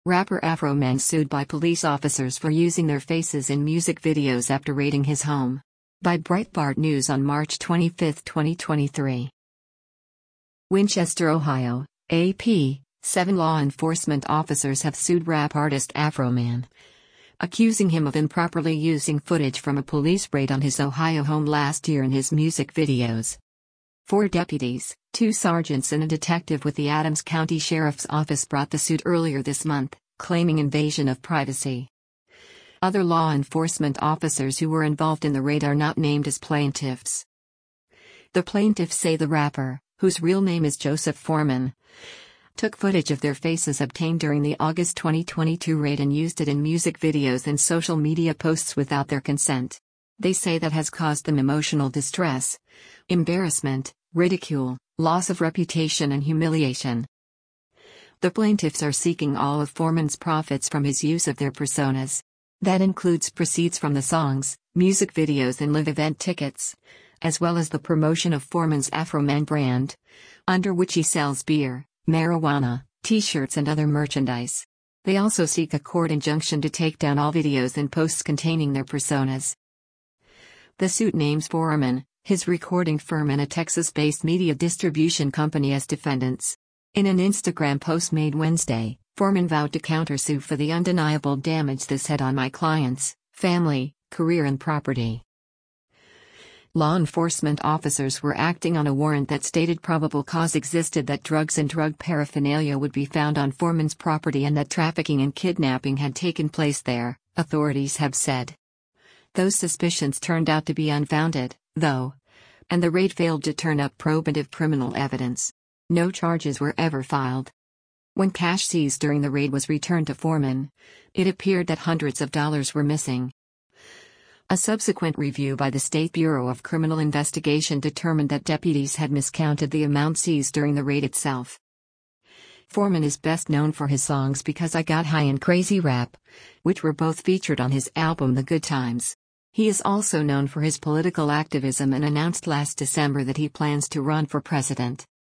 Rapper Afroman sued by police officers for using their faces in music videos after raiding his home. By Breitbart News on March 25, 2023. Winchester, Ohio, AP, 7 law enforcement officers have sued rap artist Afroman, accusing him of improperly using footage from a police raid on his Ohio home last year in his music videos. 4 deputies, 2 sergeants and a detective with the Adams County Sheriff's Office brought the suit earlier this month, claiming invasion of privacy. Other law enforcement officers who were involved in the raid are not named as plaintiffs. The plaintiffs say the rapper, whose real name is Joseph Foreman, took footage of their faces obtained during the August 2022 raid and used it in music videos and social media posts without their consent. They say that has caused them emotional distress, embarrassment, ridicule, loss of reputation and humiliation. The plaintiffs are seeking all of Foreman's profits from his use of their personas. That includes proceeds from the songs, music videos and live event tickets, as well as the promotion of Foreman's Afroman brand, under which he sells beer, marijuana, t-shirts and other merchandise. They also seek a court injunction to take down all videos and posts containing their personas. The suit names Foreman, his recording firm and a Texas-based media distribution company as defendants. In an Instagram post made Wednesday, Foreman vowed to countersue for the undeniable damage this had on my clients, family, career and property. Law enforcement officers were acting on a warrant that stated probable cause existed that drugs and drug paraphernalia would be found on Foreman's property and that trafficking and kidnapping had taken place there, authorities have said. Those suspicions turned out to be unfounded, though, and the raid failed to turn up probative criminal evidence. No charges were ever filed. When cash seized during the raid was returned to Foreman, it appeared that hundreds of dollars were missing. A subsequent review by the State Bureau of Criminal Investigation determined that deputies had miscounted the amount seized during the raid itself. Foreman is best known for his songs Because I Got High and Crazy Rap, which were both featured on his album The Good Times. He is also known for his political activism and announced last December that he plans to run for president.